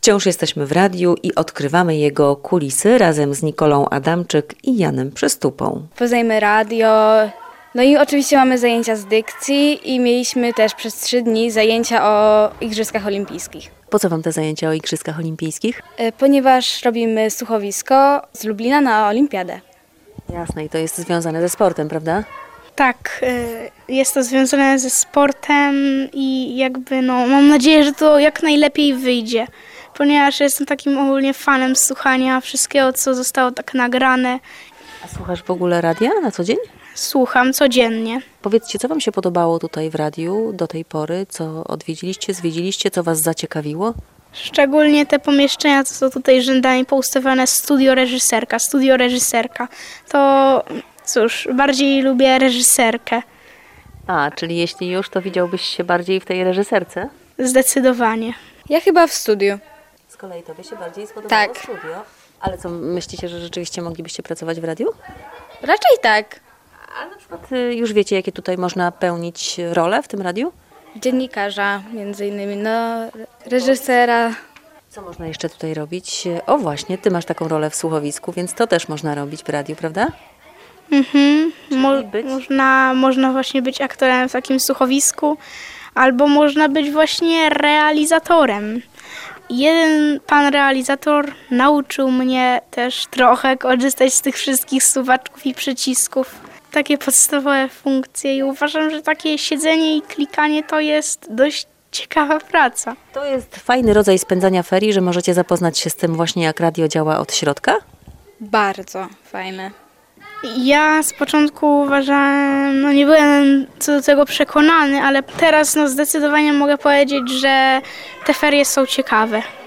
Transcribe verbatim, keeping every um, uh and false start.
Wciąż jesteśmy w radiu i odkrywamy jego kulisy razem z Nikolą Adamczyk i Janem Przystupą. Poznajmy radio, no i oczywiście mamy zajęcia z dykcji i mieliśmy też przez trzy dni zajęcia o Igrzyskach Olimpijskich. Po co wam te zajęcia o Igrzyskach Olimpijskich? E, Ponieważ robimy słuchowisko z Lublina na olimpiadę. Jasne, i to jest związane ze sportem, prawda? Tak, jest to związane ze sportem i jakby no mam nadzieję, że to jak najlepiej wyjdzie, ponieważ jestem takim ogólnie fanem słuchania wszystkiego, co zostało tak nagrane. A słuchasz w ogóle radia na co dzień? Słucham codziennie. Powiedzcie, co wam się podobało tutaj w radiu do tej pory? Co odwiedziliście, zwiedziliście, co was zaciekawiło? Szczególnie te pomieszczenia, co są tutaj rzędami poustawione, studio reżyserka, studio reżyserka. To cóż, bardziej lubię reżyserkę. A, czyli jeśli już, to widziałbyś się bardziej w tej reżyserce? Zdecydowanie. Ja chyba w studiu. Z kolei tobie się bardziej spodobało Tak. studio. Ale co, myślicie, że rzeczywiście moglibyście pracować w radiu? Raczej tak. A na przykład y, już wiecie, jakie tutaj można pełnić role w tym radiu? Dziennikarza między innymi, no reżysera. Co można jeszcze tutaj robić? O właśnie, ty masz taką rolę w słuchowisku, więc to też można robić w radiu, prawda? Mhm. Mo- być? można, można właśnie być aktorem w takim słuchowisku, albo można być właśnie realizatorem. Jeden pan realizator nauczył mnie też trochę korzystać z tych wszystkich suwaczków i przycisków. Takie podstawowe funkcje i uważam, że takie siedzenie i klikanie to jest dość ciekawa praca. To jest fajny rodzaj spędzania ferii, że możecie zapoznać się z tym właśnie, jak radio działa od środka. Bardzo fajne. Ja z początku uważałem, no nie byłem co do tego przekonany, ale teraz no zdecydowanie mogę powiedzieć, że te ferie są ciekawe.